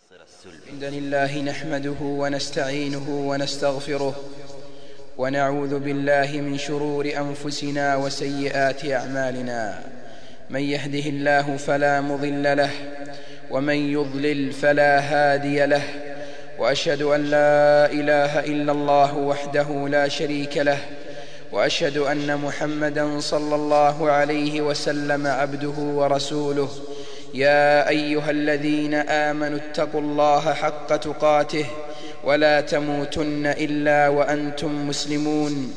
الحمد لله نحمده ونستعينه ونستغفره ونعوذ بالله من شرور أنفسنا وسيئات أعمالنا. من يهده الله فلا مضل له ومن يضلل فلا هادي له، وأشهد أن لا إله إلا الله وحده لا شريك له، وأشهد أن محمدا صلى الله عليه وسلم عبده ورسوله. يا أيها الذين آمنوا اتقوا الله حق تقاته ولا تموتن إلا وأنتم مسلمون.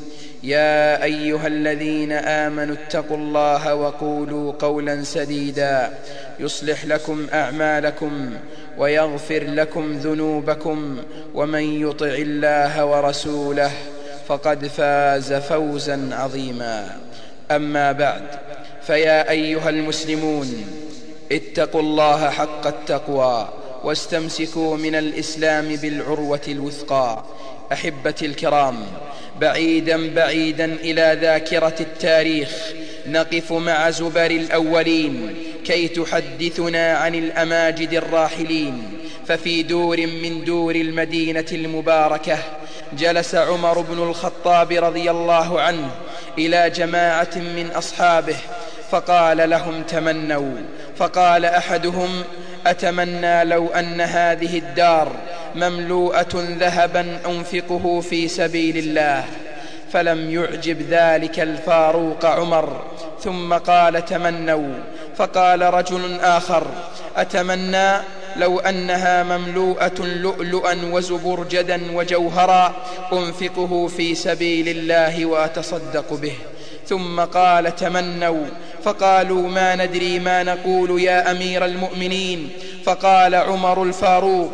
يا أيها الذين آمنوا اتقوا الله وقولوا قولا سديدا يصلح لكم أعمالكم ويغفر لكم ذنوبكم، ومن يطع الله ورسوله فقد فاز فوزا عظيما. أما بعد، فيا أيها المسلمون، اتقوا الله حق التقوى واستمسكوا من الإسلام بالعروة الوثقى. أحبتي الكرام، بعيدا بعيدا إلى ذاكرة التاريخ نقف مع زبر الأولين كي تحدثنا عن الأماجد الراحلين. ففي دور من دور المدينة المباركة جلس عمر بن الخطاب رضي الله عنه إلى جماعة من أصحابه فقال لهم: تمنوا. فقال أحدهم: أتمنى لو أن هذه الدار مملوءة ذهبا أنفقه في سبيل الله. فلم يعجب ذلك الفاروق عمر، ثم قال: تمنوا. فقال رجل آخر: أتمنى لو أنها مملوءة لؤلؤا وزبرجدا وجوهرا أنفقه في سبيل الله وأتصدق به. ثم قال: تمنوا. فقالوا: ما ندري ما نقول يا أمير المؤمنين. فقال عمر الفاروق: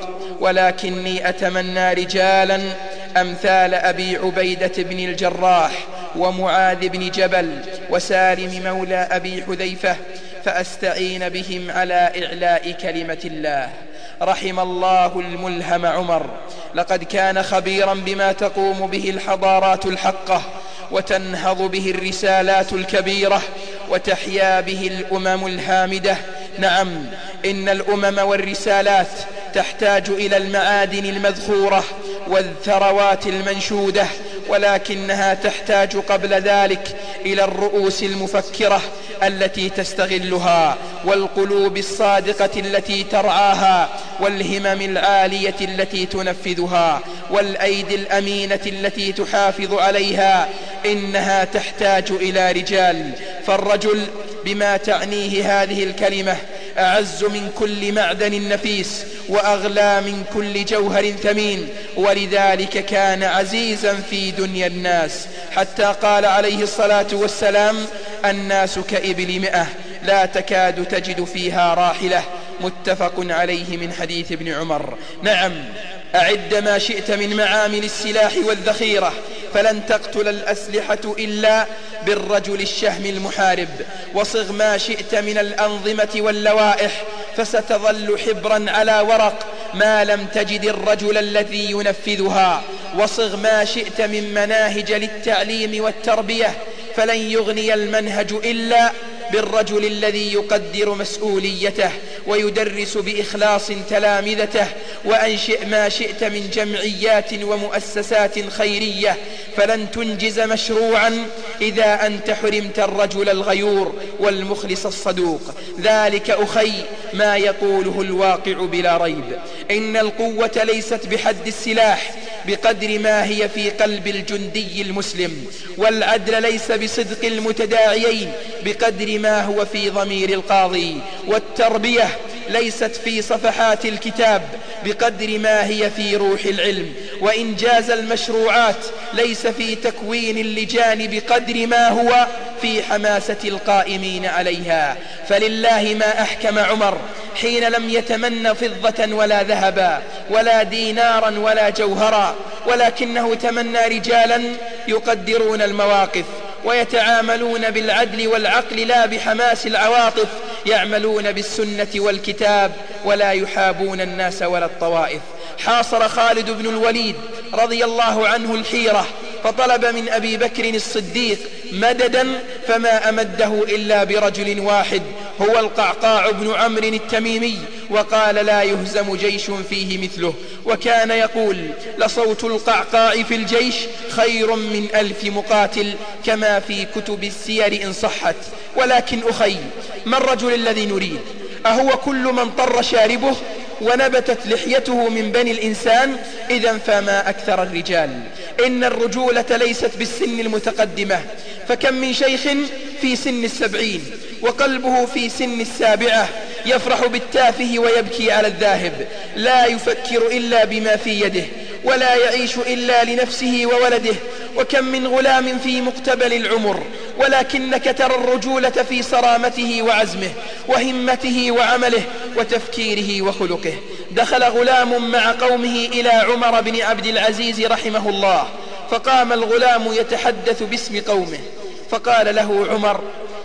ولكني أتمنى رجالا أمثال أبي عبيدة بن الجراح ومعاذ بن جبل وسالم مولى أبي حذيفة، فأستعين بهم على إعلاء كلمة الله. رحم الله الملهم عمر، لقد كان خبيرا بما تقوم به الحضارات الحقة وتنهض به الرسالات الكبيرة وتحيا به الأمم الهامدة. نعم، إن الأمم والرسالات تحتاج إلى المعادن المذخورة والثروات المنشودة، ولكنها تحتاج قبل ذلك إلى الرؤوس المفكرة التي تستغلها، والقلوب الصادقة التي ترعاها، والهمم العالية التي تنفذها، والأيدي الأمينة التي تحافظ عليها. إنها تحتاج إلى رجال، فالرجل بما تعنيه هذه الكلمة أعز من كل معدن نفيس وأغلى من كل جوهر ثمين، ولذلك كان عزيزا في دنيا الناس، حتى قال عليه الصلاة والسلام: الناس كإبل 100 لا تكاد تجد فيها راحلة. متفق عليه من حديث ابن عمر. نعم، أعد ما شئت من معامل السلاح والذخيرة، فلن تقتل الأسلحة إلا بالرجل الشهم المحارب. وصغ ما شئت من الأنظمة واللوائح، فستظل حبرا على ورق ما لم تجد الرجل الذي ينفذها. وصغ ما شئت من مناهج للتعليم والتربية، فلن يغني المنهج إلا بالرجل الذي يقدر مسؤوليته ويدرس بإخلاص تلامذته. وأنشئ ما شئت من جمعيات ومؤسسات خيرية، فلن تنجز مشروعا إذا أنت حرمت الرجل الغيور والمخلص الصدوق. ذلك أخي ما يقوله الواقع بلا ريب. إن القوة ليست بحد السلاح بقدر ما هي في قلب الجندي المسلم، والعدل ليس بصدق المتداعيين بقدر ما هو في ضمير القاضي، والتربية ليست في صفحات الكتاب بقدر ما هي في روح العلم، وإنجاز المشروعات ليس في تكوين اللجان بقدر ما هو في حماسة القائمين عليها. فلله ما أحكم عمر حين لم يتمن فضة ولا ذهبا ولا دينارا ولا جوهرا، ولكنه تمنى رجالا يقدرون المواقف ويتعاملون بالعدل والعقل لا بحماس العواطف، يعملون بالسنة والكتاب ولا يحابون الناس ولا الطوائف. حاصر خالد بن الوليد رضي الله عنه الحيرة، فطلب من أبي بكر الصديق مددا، فما أمده إلا برجل واحد هو القعقاع بن عمرو التميمي، وقال: لا يهزم جيش فيه مثله. وكان يقول: لصوت القعقاع في الجيش خير من 1000 مقاتل، كما في كتب السير إن صحت. ولكن أخي، ما الرجل الذي نريد؟ أهو كل من طر شاربه ونبتت لحيته من بني الإنسان؟ إذن فما أكثر الرجال. إن الرجولة ليست بالسن المتقدمة، فكم من شيخ في سن 70 وقلبه في سن 7 يفرح بالتافه ويبكي على الذاهب، لا يفكر إلا بما في يده، ولا يعيش إلا لنفسه وولده. وكم من غلام في مقتبل العمر، ولكنك ترى الرجولة في صرامته وعزمه وهمته وعمله وتفكيره وخلقه. دخل غلام مع قومه إلى عمر بن عبد العزيز رحمه الله، فقام الغلام يتحدث باسم قومه، فقال له عمر: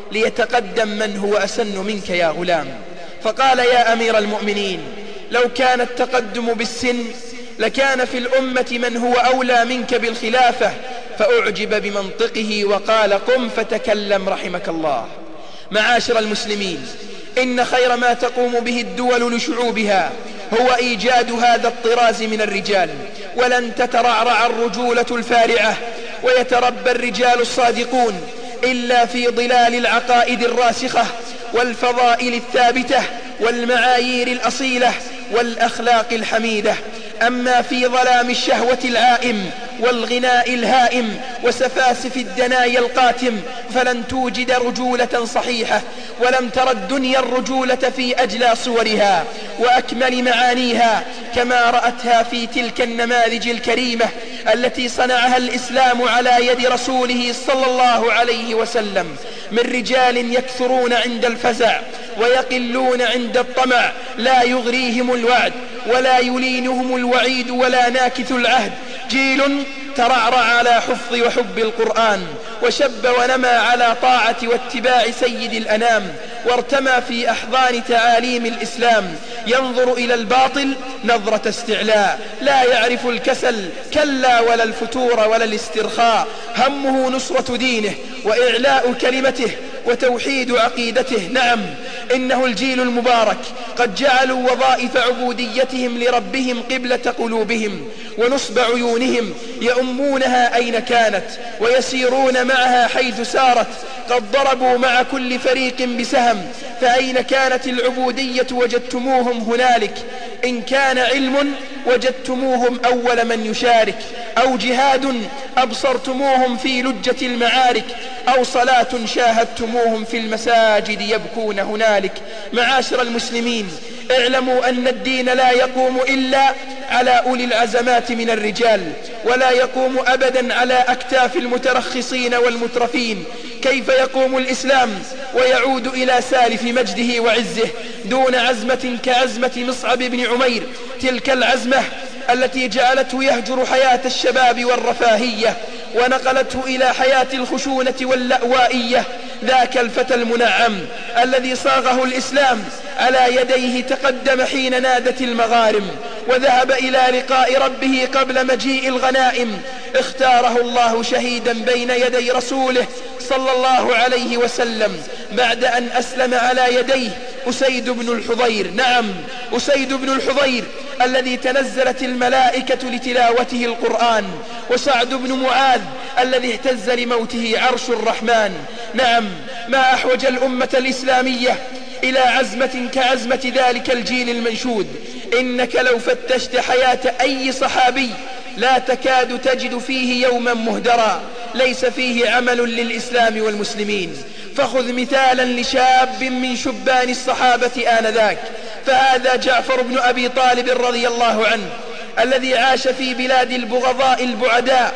ليتقدم من هو أسن منك يا غلام. فقال: يا أمير المؤمنين، لو كان التقدم بالسن لكان في الأمة من هو أولى منك بالخلافة. فأعجب بمنطقه وقال: قم فتكلم رحمك الله. معاشر المسلمين، إن خير ما تقوم به الدول لشعوبها هو إيجاد هذا الطراز من الرجال، ولن تترعرع الرجولة الفارعة ويتربى الرجال الصادقون إلا في ظلال العقائد الراسخة والفضائل الثابتة والمعايير الأصيلة والأخلاق الحميدة. أما في ظلام الشهوة العائم والغناء الهائم وسفاسف الدنايا القاتم فلن توجد رجولة صحيحة، ولم تر الدنيا الرجولة في أجلى صورها وأكمل معانيها كما رأتها في تلك النماذج الكريمة التي صنعها الإسلام على يد رسوله صلى الله عليه وسلم، من رجال يكثرون عند الفزع ويقلون عند الطمع، لا يغريهم الوعد ولا يلينهم الوعيد ولا ناكث العهد. جيل ترعرع على حفظ وحب القرآن، وشب ونمى على طاعة واتباع سيد الأنام، وارتمى في أحضان تعاليم الإسلام، ينظر إلى الباطل نظرة استعلاء، لا يعرف الكسل كلا ولا الفتور ولا الاسترخاء، همه نصرة دينه وإعلاء كلمته وتوحيد عقيدته. نعم، إنه الجيل المبارك قد جعلوا وظائف عبوديتهم لربهم قبلة قلوبهم ونصب عيونهم، يؤمونها أين كانت ويسيرون معها حيث سارت، قد ضربوا مع كل فريق بسهم، فأين كانت العبودية وجدتموهم هنالك. إن كان علم وجدتموهم أول من يشارك، أو جهاد أبصرتموهم في لجة المعارك، أو صلاة شاهدتموهم في المساجد يبكون هنالك. معاشر المسلمين، اعلموا أن الدين لا يقوم إلا على أولي العزمات من الرجال، ولا يقوم أبدا على أكتاف المترخصين والمترفين. كيف يقوم الإسلام ويعود إلى سالف مجده وعزه دون عزمة كعزمة مصعب بن عمير، تلك العزمة التي جعلته يهجر حياة الشباب والرفاهية ونقلته إلى حياة الخشونة واللأوائية؟ ذاك الفتى المنعم الذي صاغه الإسلام على يديه تقدم حين نادت المغارم، وذهب إلى لقاء ربه قبل مجيء الغنائم. اختاره الله شهيدا بين يدي رسوله صلى الله عليه وسلم بعد أن أسلم على يديه أسيد بن الحضير. نعم، أسيد بن الحضير الذي تنزلت الملائكة لتلاوته القرآن، وسعد بن معاذ الذي اهتز لموته عرش الرحمن. نعم، ما أحوج الأمة الإسلامية إلى عزمة كعزمة ذلك الجيل المنشود. إنك لو فتشت حياة أي صحابي لا تكاد تجد فيه يوما مهدرا ليس فيه عمل للإسلام والمسلمين. فخذ مثالا لشاب من شبان الصحابة آنذاك، فهذا جعفر بن أبي طالب رضي الله عنه، الذي عاش في بلاد البغضاء البعداء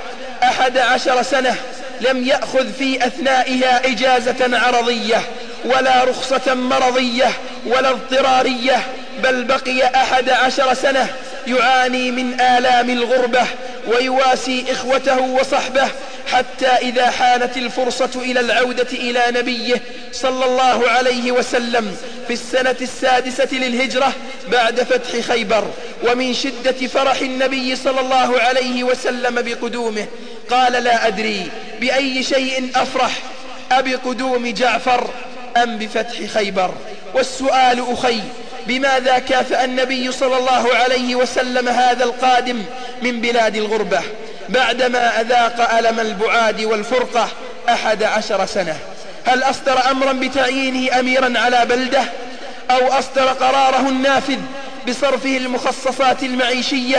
11 سنة، لم يأخذ في أثنائها إجازة عرضية ولا رخصة مرضية ولا اضطرارية، بل بقي 11 سنة يعاني من آلام الغربة ويواسي إخوته وصحبه، حتى إذا حانت الفرصة إلى العودة إلى نبيه صلى الله عليه وسلم في السنة 6 للهجرة بعد فتح خيبر، ومن شدة فرح النبي صلى الله عليه وسلم بقدومه قال: لا أدري بأي شيء أفرح، أبقدوم جعفر أم بفتح خيبر؟ والسؤال أخي: بماذا كافأ النبي صلى الله عليه وسلم هذا القادم من بلاد الغربة بعدما أذاق ألم البعاد والفرقة 11 سنة؟ هل أصدر أمرا بتعيينه أميرا على بلده، أو أصدر قراره النافذ بصرفه المخصصات المعيشية؟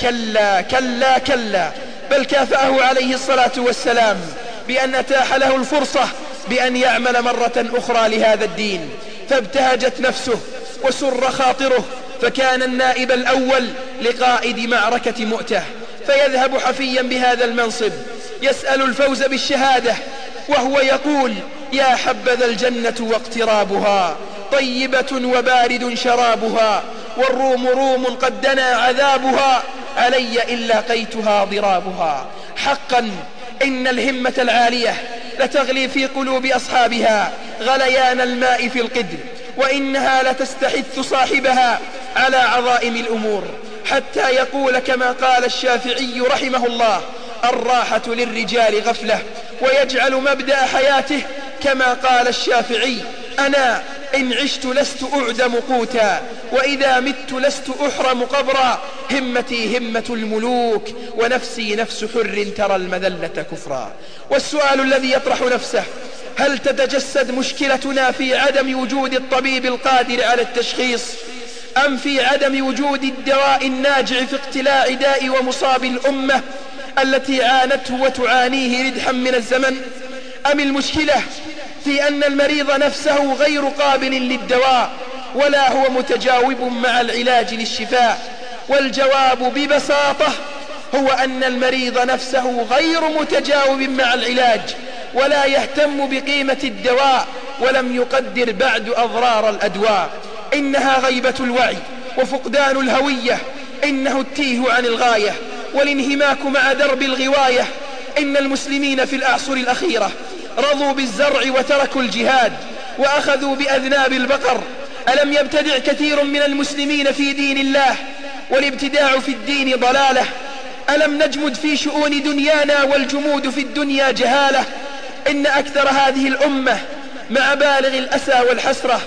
كلا كلا كلا، بل كافأه عليه الصلاة والسلام بأن أتاح له الفرصة بأن يعمل مرة أخرى لهذا الدين، فابتهجت نفسه وسر خاطره، فكان النائب الأول لقائد معركة مؤتة، فيذهب حفيا بهذا المنصب يسأل الفوز بالشهادة، وهو يقول: يا حبذا الجنة واقترابها، طيبة وبارد شرابها، والروم روم قد دنا عذابها، علي إن لاقيتها ضرابها. حقا إن الهمة العالية لتغلي في قلوب أصحابها غليان الماء في القدر، وإنها لتستحث صاحبها على عظائم الأمور، حتى يقول كما قال الشافعي رحمه الله: الراحة للرجال غفلة، ويجعل مبدأ حياته كما قال الشافعي: أنا إن عشت لست أعدم قوتا، وإذا مت لست أحرم قبرا، همتي همة الملوك، ونفسي نفس حر ترى المذلة كفرا. والسؤال الذي يطرح نفسه: هل تتجسد مشكلتنا في عدم وجود الطبيب القادر على التشخيص، أم في عدم وجود الدواء الناجع في اقتلاع داء ومصاب الأمة التي عانته وتعانيه ردحا من الزمن؟ أم المشكلة في أن المريض نفسه غير قابل للدواء، ولا هو متجاوب مع العلاج للشفاء؟ والجواب ببساطة هو أن المريض نفسه غير متجاوب مع العلاج، ولا يهتم بقيمة الدواء، ولم يقدر بعد أضرار الأدواء. إنها غيبة الوعي وفقدان الهوية، إنه التيه عن الغاية والانهماك مع درب الغواية. إن المسلمين في الأعصر الأخيرة رضوا بالزرع وتركوا الجهاد وأخذوا بأذناب البقر. ألم يبتدع كثير من المسلمين في دين الله، والابتداع في الدين ضلالة؟ ألم نجمد في شؤون دنيانا والجمود في الدنيا جهالة؟ إن أكثر هذه الأمة مع بالغ الأسى والحسرة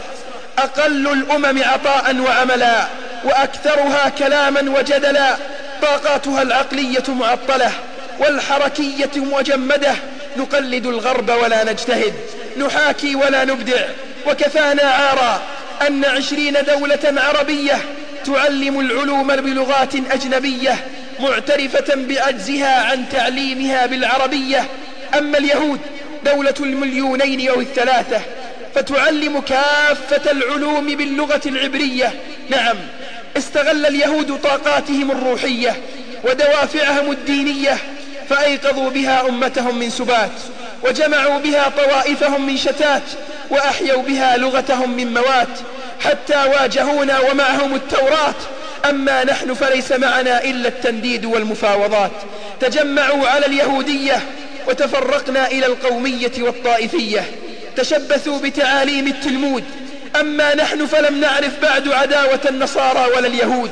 أقل الأمم عطاء وعملا، وأكثرها كلاما وجدلا، طاقاتها العقلية معطلة والحركية مجمدة. نقلد الغرب ولا نجتهد، نحاكي ولا نبدع، وكفانا عارا أن 20 دولة عربية تعلم العلوم بلغات أجنبية معترفة بعجزها عن تعليمها بالعربية. أما اليهود دولة 2,000,000 أو 3 فتعلم كافة العلوم باللغة العبرية. نعم، استغل اليهود طاقاتهم الروحية ودوافعهم الدينية، فأيقظوا بها أمتهم من سبات، وجمعوا بها طوائفهم من شتات، وأحيوا بها لغتهم من موات، حتى واجهونا ومعهم التوراة. أما نحن فليس معنا إلا التنديد والمفاوضات. تجمعوا على اليهودية وتفرقنا إلى القومية والطائفية، تشبثوا بتعاليم التلمود. أما نحن فلم نعرف بعد عداوة النصارى ولا اليهود.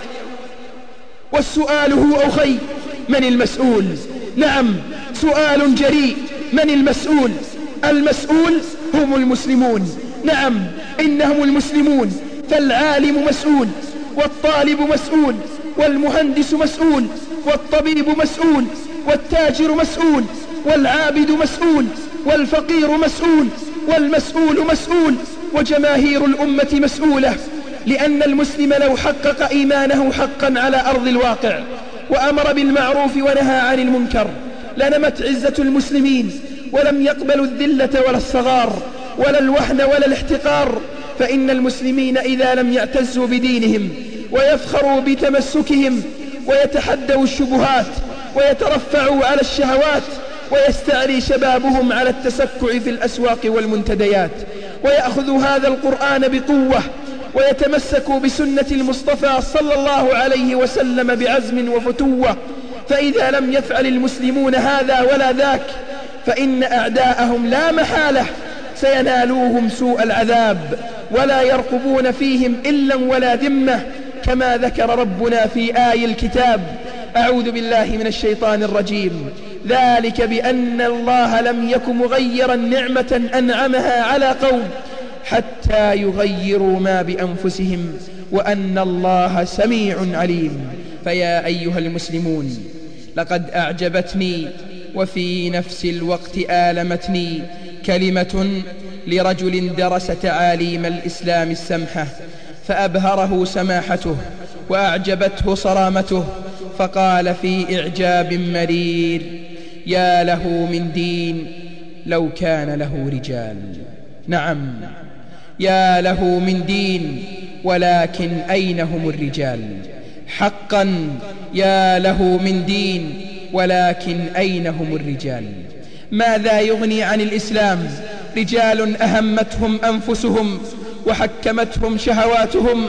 والسؤال هو أخي: من المسؤول؟ نعم، سؤال جريء. من المسؤول؟ المسؤول هم المسلمون. نعم، إنهم المسلمون. فالعالم مسؤول، والطالب مسؤول، والمهندس مسؤول، والطبيب مسؤول، والتاجر مسؤول، والعابد مسؤول، والفقير مسؤول، والمسؤول مسؤول، وجماهير الأمة مسؤولة. لأن المسلم لو حقق إيمانه حقا على أرض الواقع وأمر بالمعروف ونهى عن المنكر لنمت عزة المسلمين، ولم يقبلوا الذلة ولا الصغار ولا الوهن ولا الاحتقار. فإن المسلمين إذا لم يعتزوا بدينهم ويفخروا بتمسكهم ويتحدوا الشبهات ويترفعوا على الشهوات، ويستعلي شبابهم على التسكع في الأسواق والمنتديات، ويأخذوا هذا القرآن بقوة، ويتمسكوا بسنة المصطفى صلى الله عليه وسلم بعزم وفتوة، فإذا لم يفعل المسلمون هذا ولا ذاك فإن أعداءهم لا محالة سينالوهم سوء العذاب، ولا يرقبون فيهم إلا ولا ذمة، كما ذكر ربنا في آي الكتاب: أعوذ بالله من الشيطان الرجيم، ذلك بأن الله لم يك مغيرا نعمة أنعمها على قوم حتى يغيروا ما بأنفسهم، وأن الله سميع عليم. فيا أيها المسلمون، لقد أعجبتني وفي نفس الوقت آلمتني كلمة لرجل درس تعاليم الإسلام السمحة فأبهره سماحته وأعجبته صرامته، فقال في إعجاب مرير: يا له من دين لو كان له رجال. نعم، يا له من دين، ولكن أين هم الرجال؟ حقا يا له من دين، ولكن أين هم الرجال؟ ماذا يغني عن الإسلام رجال أهمتهم أنفسهم وحكمتهم شهواتهم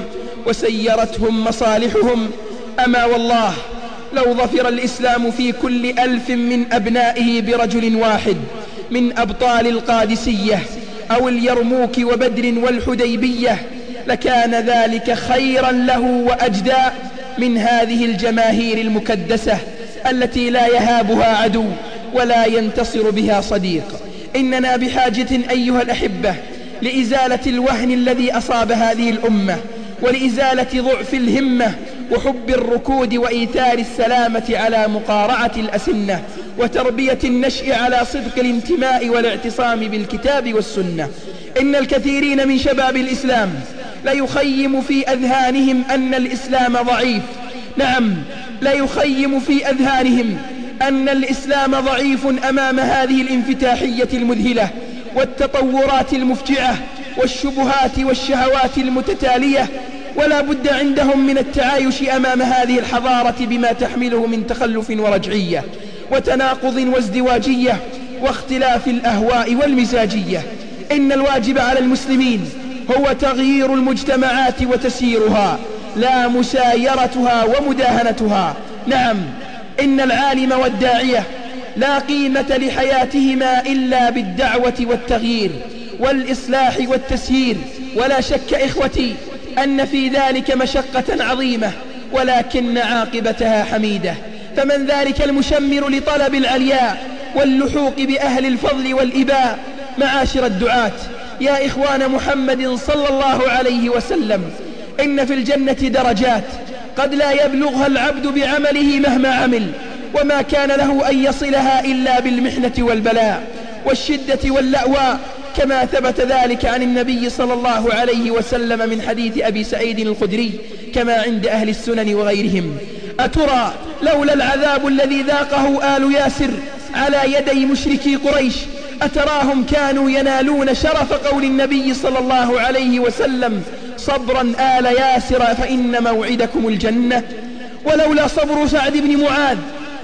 وسيرتهم مصالحهم؟ أما والله لو ظفر الإسلام في كل 1000 من أبنائه برجل واحد من أبطال القادسية أو اليرموك وبدر والحديبية لكان ذلك خيرا له وأجدى من هذه الجماهير المكدسة التي لا يهابها عدو ولا ينتصر بها صديق. إننا بحاجة أيها الأحبة لإزالة الوهن الذي أصاب هذه الأمة، ولإزالة ضعف الهمة وحب الركود وإيثار السلامة على مقارعة الأسنة، وتربية النشء على صدق الانتماء والاعتصام بالكتاب والسنة. إن الكثيرين من شباب الإسلام لا يخيم في أذهانهم أن الإسلام ضعيف. نعم، لا يخيم في أذهانهم أن الإسلام ضعيف أمام هذه الانفتاحية المذهلة والتطورات المفجعة والشبهات والشهوات المتتالية، ولا بد عندهم من التعايش أمام هذه الحضارة بما تحمله من تخلف ورجعية وتناقض وازدواجية واختلاف الأهواء والمزاجية. إن الواجب على المسلمين هو تغيير المجتمعات وتسييرها، لا مسايرتها ومداهنتها. نعم، إن العالم والداعية لا قيمة لحياتهما إلا بالدعوة والتغيير والإصلاح والتسيير. ولا شك إخوتي أن في ذلك مشقة عظيمة، ولكن عاقبتها حميدة. فمن ذلك المشمر لطلب العلياء واللحوق بأهل الفضل والإباء؟ معاشر الدعاة، يا إخوان محمد صلى الله عليه وسلم، إن في الجنة درجات قد لا يبلغها العبد بعمله مهما عمل، وما كان له أن يصلها إلا بالمحنة والبلاء والشدة واللأواء، كما ثبت ذلك عن النبي صلى الله عليه وسلم من حديث أبي سعيد الخدري كما عند أهل السنن وغيرهم: أترى لولا العذاب الذي ذاقه آل ياسر على يدي مشركي قريش أتراهم كانوا ينالون شرف قول النبي صلى الله عليه وسلم: صبرا آل ياسر فإن موعدكم الجنة؟ ولولا صبر سعد بن معاذ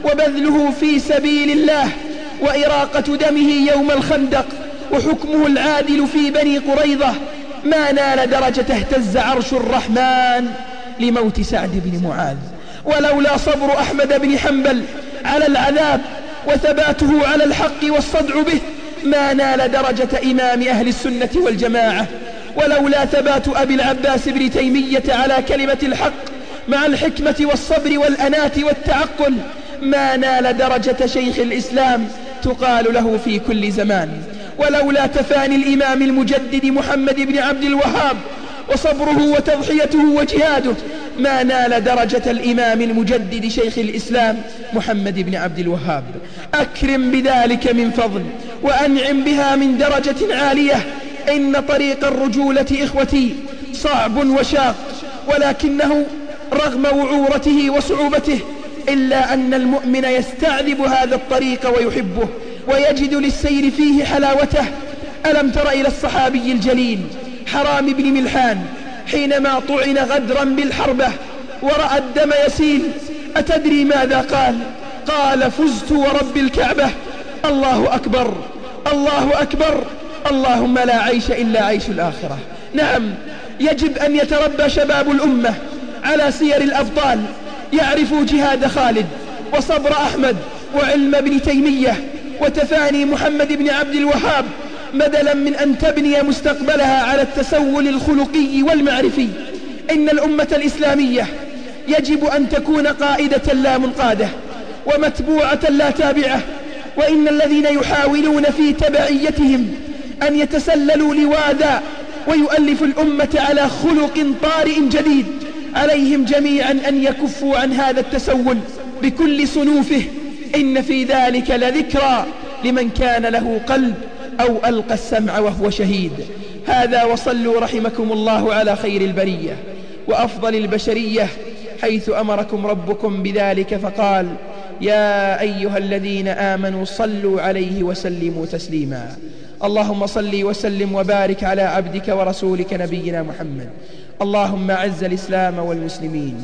وبذله في سبيل الله وإراقة دمه يوم الخندق وحكمه العادل في بني قريظة ما نال درجة اهتز عرش الرحمن لموت سعد بن معاذ. ولولا صبر أحمد بن حنبل على العذاب وثباته على الحق والصدع به ما نال درجة إمام أهل السنة والجماعة. ولولا ثبات أبي العباس بن تيمية على كلمة الحق مع الحكمة والصبر والأناة والتعقل ما نال درجة شيخ الإسلام تقال له في كل زمان. ولولا تفاني الإمام المجدد محمد بن عبد الوهاب وصبره وتضحيته وجهاده ما نال درجة الإمام المجدد شيخ الإسلام محمد بن عبد الوهاب. أكرم بذلك من فضل وأنعم بها من درجة عالية. إن طريق الرجولة إخوتي صعب وشاق، ولكنه رغم وعورته وصعوبته إلا أن المؤمن يستعذب هذا الطريق ويحبه ويجد للسير فيه حلاوته. ألم تر إلى الصحابي الجليل حرام بن ملحان حينما طعن غدرا بالحربة ورأى الدم يسيل أتدري ماذا قال؟ قال: فزت ورب الكعبة. الله أكبر، الله أكبر، اللهم لا عيش إلا عيش الآخرة. نعم، يجب أن يتربى شباب الأمة على سير الأبطال، يعرفوا جهاد خالد وصبر أحمد وعلم ابن تيمية وتفاني محمد بن عبد الوهاب، بدلا من أن تبني مستقبلها على التسول الخلقي والمعرفي. إن الأمة الإسلامية يجب أن تكون قائدة لا منقادة ومتبوعة لا تابعة. وإن الذين يحاولون في تبعيتهم أن يتسللوا لواذا ويؤلف الأمة على خلق طارئ جديد. عليهم جميعا أن يكفوا عن هذا التسول بكل صنوفه. إن في ذلك لذكرى لمن كان له قلب أو ألقى السمع وهو شهيد. هذا وصلوا رحمكم الله على خير البرية وأفضل البشرية، حيث أمركم ربكم بذلك فقال: يا أيها الذين آمنوا صلوا عليه وسلموا تسليما. اللهم صل وسلم وبارك على عبدك ورسولك نبينا محمد. اللهم أعز الإسلام والمسلمين،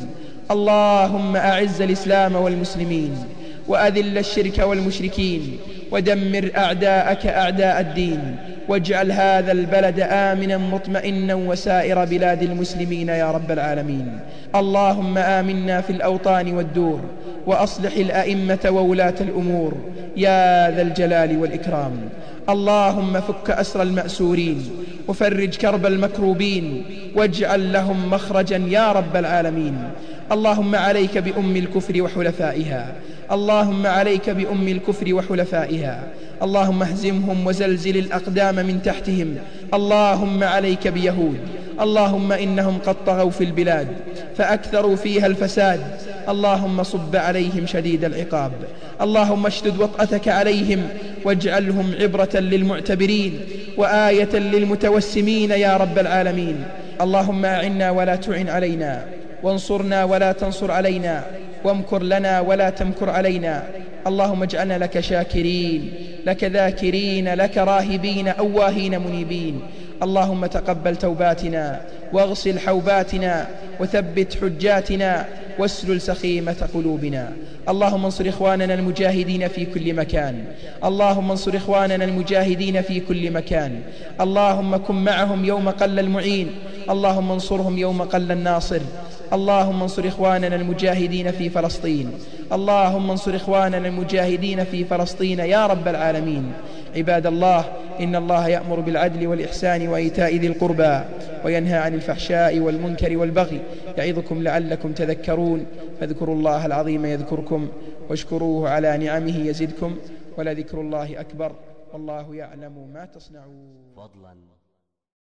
اللهم أعز الإسلام والمسلمين، وأذل الشرك والمشركين، ودمر أعداءك أعداء الدين، واجعل هذا البلد آمنا مطمئنا وسائر بلاد المسلمين يا رب العالمين. اللهم آمنا في الأوطان والدور، وأصلح الأئمة وولاة الأمور يا ذا الجلال والإكرام. اللهم فك أسر المأسورين، وفرج كرب المكروبين، واجعل لهم مخرجا يا رب العالمين. اللهم عليك بأم الكفر وحلفائها، اللهم عليك بأم الكفر وحلفائها. اللهم اهزمهم وزلزل الأقدام من تحتهم. اللهم عليك بيهود، اللهم إنهم قد طغوا في البلاد فأكثروا فيها الفساد. اللهم صب عليهم شديد العقاب. اللهم اشدد وطأتك عليهم، واجعلهم عبرة للمعتبرين وآية للمتوسمين يا رب العالمين. اللهم أعنا ولا تعن علينا، وانصرنا ولا تنصر علينا، وامكر لنا ولا تمكر علينا. اللهم اجعلنا لك شاكرين، لك ذاكرين، لك راهبين أواهين منيبين. اللهم تقبل توباتنا، واغسل حوباتنا، وثبت حجاتنا، واسلل سخيمة قلوبنا. اللهم انصر إخواننا المجاهدين في كل مكان، اللهم انصر إخواننا المجاهدين في كل مكان. اللهم كن معهم يوم قل المعين، اللهم انصرهم يوم قل الناصر. اللهم انصر إخواننا المجاهدين في فلسطين، اللهم انصر إخواننا المجاهدين في فلسطين يا رب العالمين. عباد الله، إن الله يأمر بالعدل والإحسان وإيتاء ذي القربى، وينهى عن الفحشاء والمنكر والبغي، يعظكم لعلكم تذكرون. فاذكروا الله العظيم يذكركم، واشكروه على نعمه يزدكم، ولذكر الله أكبر، والله يعلم ما تصنعون.